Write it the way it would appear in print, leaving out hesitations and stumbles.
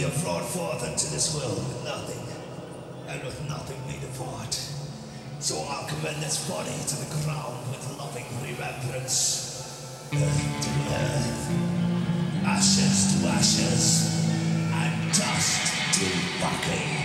We are brought forth into this world with nothing, and with nothing we depart. So I'll commend this body to the ground with loving remembrance. Earth to earth, ashes to ashes, and dust to fucking